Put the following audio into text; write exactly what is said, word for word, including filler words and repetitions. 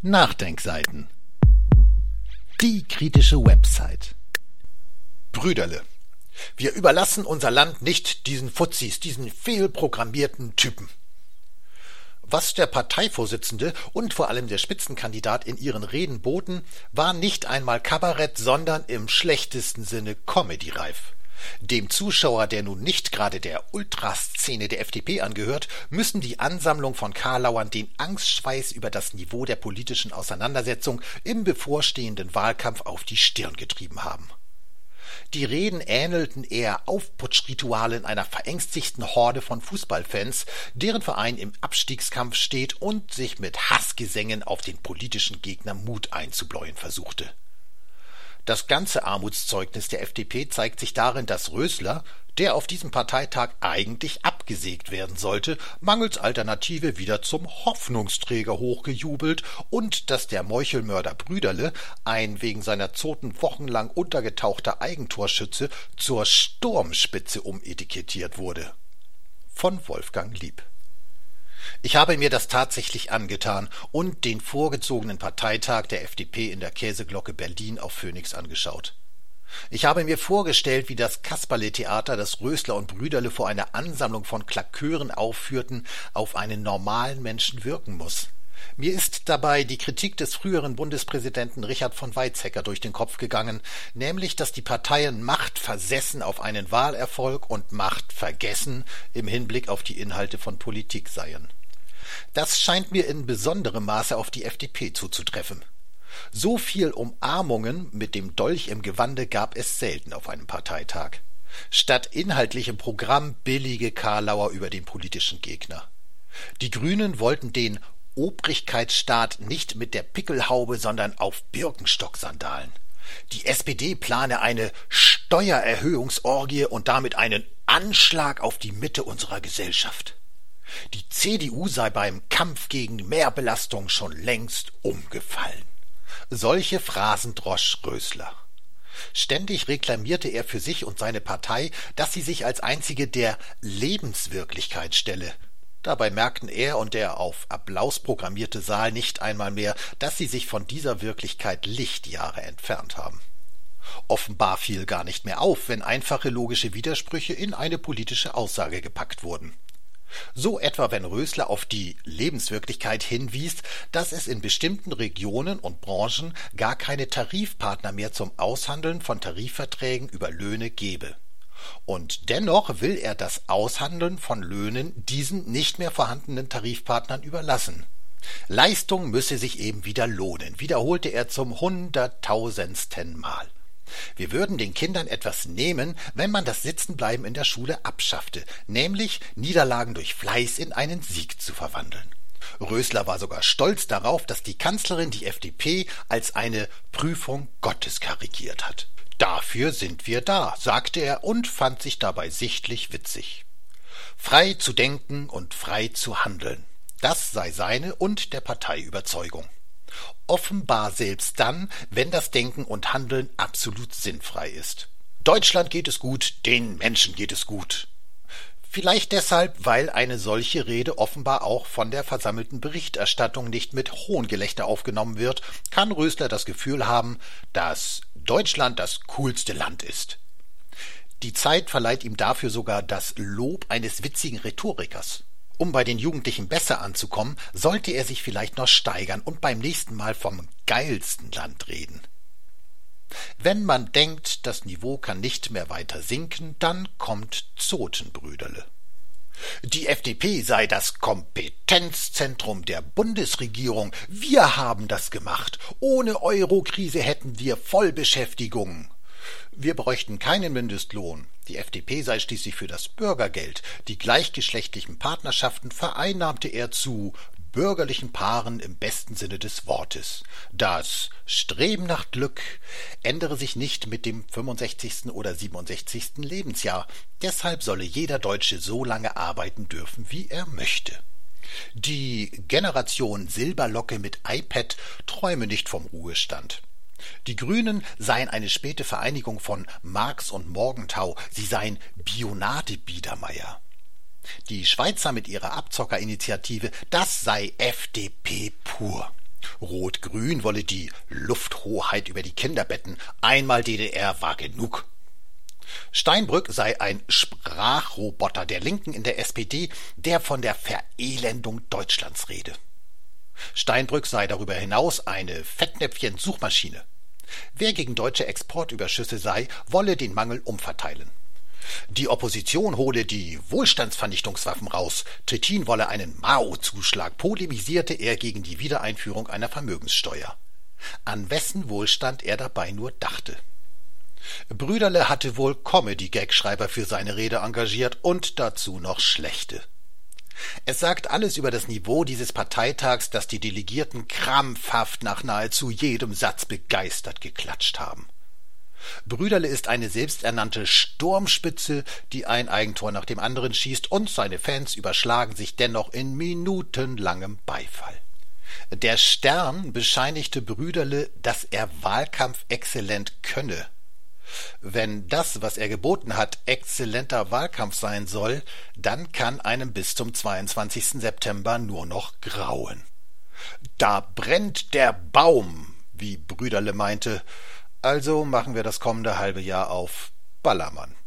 Nachdenkseiten. Die kritische Website. Brüderle, wir überlassen unser Land nicht diesen Fuzis, diesen fehlprogrammierten Typen. Was der Parteivorsitzende und vor allem der Spitzenkandidat in ihren Reden boten, war nicht einmal Kabarett, sondern im schlechtesten Sinne Comedy-reif. Dem Zuschauer, der nun nicht gerade der Ultraszene der F D P angehört, müssen die Ansammlung von Karlauern den Angstschweiß über das Niveau der politischen Auseinandersetzung im bevorstehenden Wahlkampf auf die Stirn getrieben haben. Die Reden ähnelten eher Aufputschritualen einer verängstigten Horde von Fußballfans, deren Verein im Abstiegskampf steht und sich mit Hassgesängen auf den politischen Gegner Mut einzubläuen versuchte. Das ganze Armutszeugnis der F D P zeigt sich darin, dass Rösler, der auf diesem Parteitag eigentlich abgesägt werden sollte, mangels Alternative wieder zum Hoffnungsträger hochgejubelt und dass der Meuchelmörder Brüderle, ein wegen seiner Zoten wochenlang untergetauchter Eigentorschütze, zur Sturmspitze umetikettiert wurde. Von Wolfgang Lieb. Ich habe mir das tatsächlich angetan und den vorgezogenen Parteitag der F D P in der Käseglocke Berlin auf Phoenix angeschaut. Ich habe mir vorgestellt, wie das Kasperle-Theater, das Rösler und Brüderle vor einer Ansammlung von Klakören aufführten, auf einen normalen Menschen wirken muss. Mir ist dabei die Kritik des früheren Bundespräsidenten Richard von Weizsäcker durch den Kopf gegangen, nämlich, dass die Parteien machtversessen auf einen Wahlerfolg und machtvergessen im Hinblick auf die Inhalte von Politik seien. Das scheint mir in besonderem Maße auf die F D P zuzutreffen. So viel Umarmungen mit dem Dolch im Gewande gab es selten auf einem Parteitag. Statt inhaltlichem Programm billige Karlauer über den politischen Gegner. Die Grünen wollten den Obrigkeitsstaat nicht mit der Pickelhaube, sondern auf Birkenstock-Sandalen. Die S P D plane eine Steuererhöhungsorgie und damit einen Anschlag auf die Mitte unserer Gesellschaft. Die C D U sei beim Kampf gegen Mehrbelastung schon längst umgefallen. Solche Phrasen drosch Rösler. Ständig reklamierte er für sich und seine Partei, dass sie sich als einzige der Lebenswirklichkeit stelle. Dabei merkten er und der auf Applaus programmierte Saal nicht einmal mehr, dass sie sich von dieser Wirklichkeit Lichtjahre entfernt haben. Offenbar fiel gar nicht mehr auf, wenn einfache logische Widersprüche in eine politische Aussage gepackt wurden. So etwa, wenn Rösler auf die Lebenswirklichkeit hinwies, dass es in bestimmten Regionen und Branchen gar keine Tarifpartner mehr zum Aushandeln von Tarifverträgen über Löhne gebe. Und dennoch will er das Aushandeln von Löhnen diesen nicht mehr vorhandenen Tarifpartnern überlassen. Leistung müsse sich eben wieder lohnen, wiederholte er zum hunderttausendsten Mal. Wir würden den Kindern etwas nehmen, wenn man das Sitzenbleiben in der Schule abschaffte, nämlich Niederlagen durch Fleiß in einen Sieg zu verwandeln. Rösler war sogar stolz darauf, dass die Kanzlerin die F D P als eine Prüfung Gottes karikiert hat. Dafür sind wir da, sagte er und fand sich dabei sichtlich witzig. Frei zu denken und frei zu handeln, das sei seine und der Partei Überzeugung. Offenbar selbst dann, wenn das Denken und Handeln absolut sinnfrei ist. Deutschland geht es gut, den Menschen geht es gut. Vielleicht deshalb, weil eine solche Rede offenbar auch von der versammelten Berichterstattung nicht mit Hohngelächter aufgenommen wird, kann Rösler das Gefühl haben, dass Deutschland das coolste Land ist. Die Zeit verleiht ihm dafür sogar das Lob eines witzigen Rhetorikers. Um bei den Jugendlichen besser anzukommen, sollte er sich vielleicht noch steigern und beim nächsten Mal vom geilsten Land reden. Wenn man denkt, das Niveau kann nicht mehr weiter sinken, dann kommt Zotenbrüderle. Die F D P sei das Kompetenzzentrum der Bundesregierung. Wir haben das gemacht. Ohne Eurokrise hätten wir Vollbeschäftigung. Wir bräuchten keinen Mindestlohn. Die F D P sei schließlich für das Bürgergeld. Die gleichgeschlechtlichen Partnerschaften vereinnahmte er zu bürgerlichen Paaren im besten Sinne des Wortes. Das Streben nach Glück ändere sich nicht mit dem fünfundsechzigsten oder siebenundsechzigsten Lebensjahr. Deshalb solle jeder Deutsche so lange arbeiten dürfen, wie er möchte. Die Generation Silberlocke mit iPad träume nicht vom Ruhestand. Die Grünen seien eine späte Vereinigung von Marx und Morgenthau, sie seien Bionade-Biedermeier. Die Schweizer mit ihrer Abzockerinitiative, das sei F D P pur. Rot-Grün wolle die Lufthoheit über die Kinderbetten. Einmal D D R war genug. Steinbrück sei ein Sprachroboter der Linken in der S P D, der von der Verelendung Deutschlands rede. Steinbrück sei darüber hinaus eine Fettnäpfchen-Suchmaschine. Wer gegen deutsche Exportüberschüsse sei, wolle den Mangel umverteilen. Die Opposition hole die Wohlstandsvernichtungswaffen raus. Trittin wolle einen Mao-Zuschlag, polemisierte er gegen die Wiedereinführung einer Vermögenssteuer. An wessen Wohlstand er dabei nur dachte. Brüderle hatte wohl Comedy-Gagschreiber für seine Rede engagiert und dazu noch schlechte. Es sagt alles über das Niveau dieses Parteitags, dass die Delegierten krampfhaft nach nahezu jedem Satz begeistert geklatscht haben. Brüderle ist eine selbsternannte Sturmspitze, die ein Eigentor nach dem anderen schießt, und seine Fans überschlagen sich dennoch in minutenlangem Beifall. Der Stern bescheinigte Brüderle, dass er Wahlkampf exzellent könne. Wenn das, was er geboten hat, exzellenter Wahlkampf sein soll, dann kann einem bis zum zweiundzwanzigsten September nur noch grauen. Da brennt der Baum, wie Brüderle meinte, also machen wir das kommende halbe Jahr auf Ballermann.